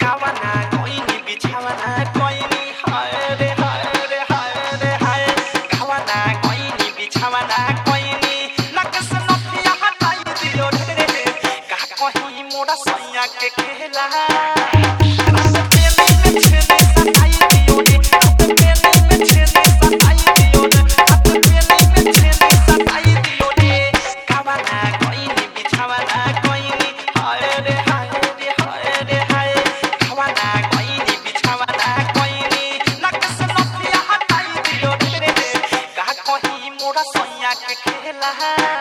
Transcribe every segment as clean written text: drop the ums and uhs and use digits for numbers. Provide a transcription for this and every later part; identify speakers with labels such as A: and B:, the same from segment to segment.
A: गावाना कोइनी बिछावाना कोइनी हाय रे हाय रे हाय रे हाय गावाना कोइनी बिछावाना कोइनी नकस नथिया हटाई दियो रे का कहीं मोरा सैया के खेला सोनिया के खेला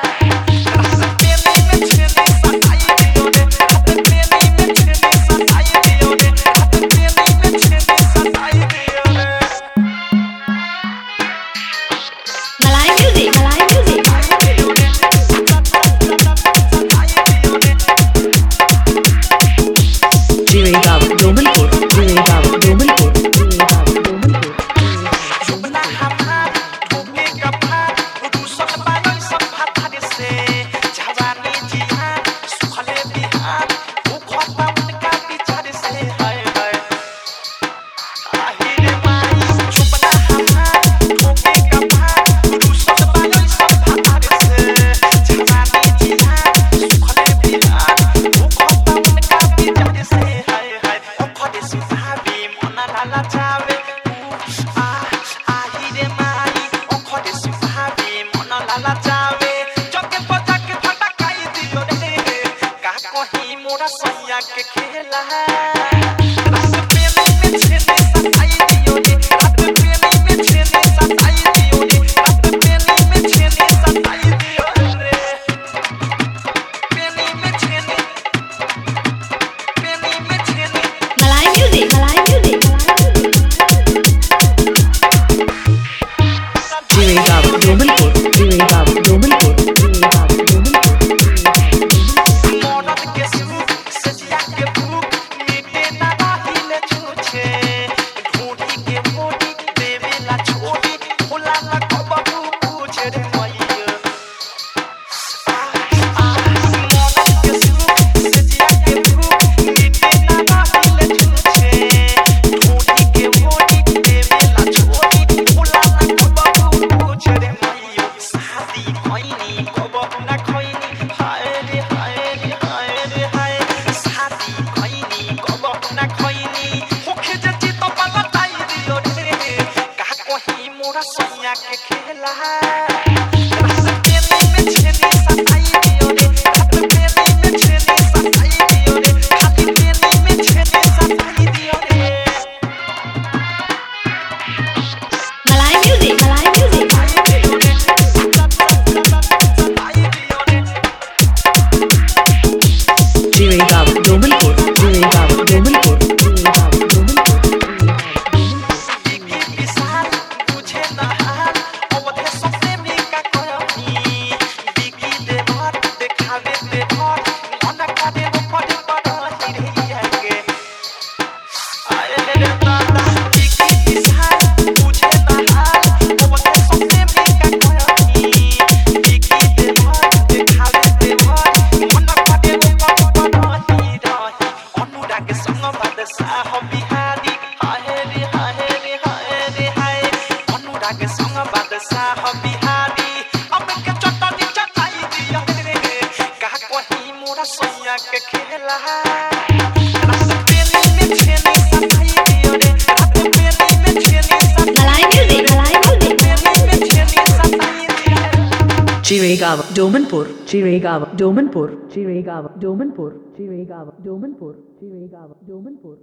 A: सोनिया के खेला सोनिया के खेला सोनिया के खेला
B: Chiregaon, Domanpur, Chiregaon, Domanpur, Chiregaon, Domanpur, Chiregaon, Domanpur, Chiregaon, Domanpur.